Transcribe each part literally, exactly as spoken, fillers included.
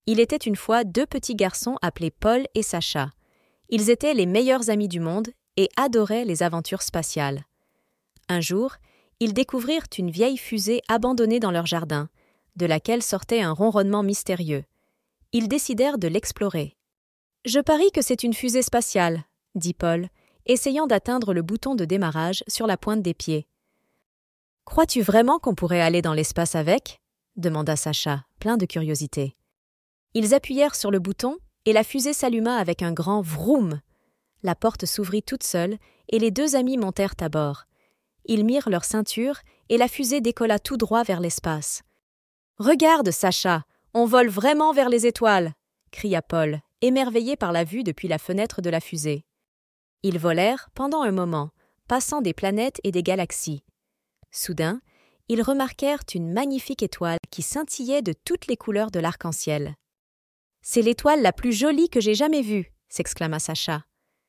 Il était une fois deux petits garçons appelés Paul et Sacha. Ils étaient les meilleurs amis du monde et adoraient les aventures spatiales. Un jour, ils découvrirent une vieille fusée abandonnée dans leur jardin, de laquelle sortait un ronronnement mystérieux. Ils décidèrent de l'explorer. « Je parie que c'est une fusée spatiale », dit Paul, essayant d'atteindre le bouton de démarrage sur la pointe des pieds. « Crois-tu vraiment qu'on pourrait aller dans l'espace avec ?» demanda Sacha, plein de curiosité. Ils appuyèrent sur le bouton et la fusée s'alluma avec un grand vroom. La porte s'ouvrit toute seule et les deux amis montèrent à bord. Ils mirent leur ceinture et la fusée décolla tout droit vers l'espace. « Regarde, Sacha, on vole vraiment vers les étoiles !» cria Paul, émerveillé par la vue depuis la fenêtre de la fusée. Ils volèrent pendant un moment, passant des planètes et des galaxies. Soudain, ils remarquèrent une magnifique étoile qui scintillait de toutes les couleurs de l'arc-en-ciel. « C'est l'étoile la plus jolie que j'ai jamais vue !» s'exclama Sacha.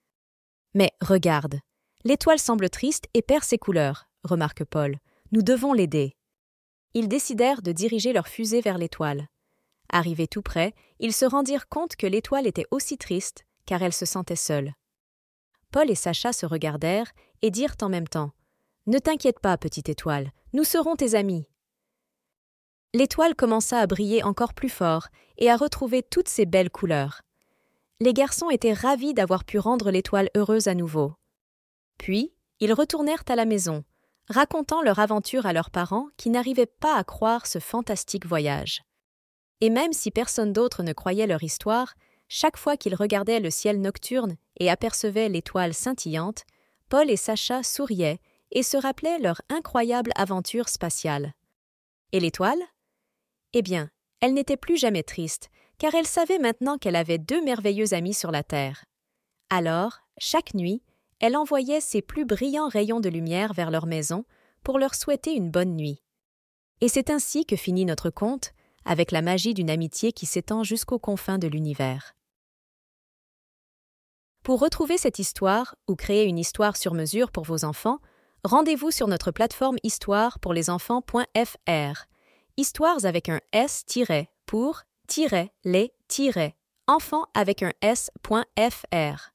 « Mais regarde, l'étoile semble triste et perd ses couleurs, » remarque Paul. « Nous devons l'aider. » Ils décidèrent de diriger leur fusée vers l'étoile. Arrivés tout près, ils se rendirent compte que l'étoile était aussi triste, car elle se sentait seule. Paul et Sacha se regardèrent et dirent en même temps « Ne t'inquiète pas, petite étoile, nous serons tes amis. » L'étoile commença à briller encore plus fort et à retrouver toutes ses belles couleurs. Les garçons étaient ravis d'avoir pu rendre l'étoile heureuse à nouveau. Puis, ils retournèrent à la maison, racontant leur aventure à leurs parents qui n'arrivaient pas à croire ce fantastique voyage. Et même si personne d'autre ne croyait leur histoire, chaque fois qu'ils regardaient le ciel nocturne et apercevaient l'étoile scintillante, Paul et Sacha souriaient et se rappelaient leur incroyable aventure spatiale. Et l'étoile ? Eh bien, elle n'était plus jamais triste, car elle savait maintenant qu'elle avait deux merveilleux amis sur la Terre. Alors, chaque nuit, elle envoyait ses plus brillants rayons de lumière vers leur maison pour leur souhaiter une bonne nuit. Et c'est ainsi que finit notre conte, avec la magie d'une amitié qui s'étend jusqu'aux confins de l'univers. Pour retrouver cette histoire ou créer une histoire sur mesure pour vos enfants, rendez-vous sur notre plateforme histoire pour les enfants point f r. Histoires avec un S pour les enfants avec un S.fr.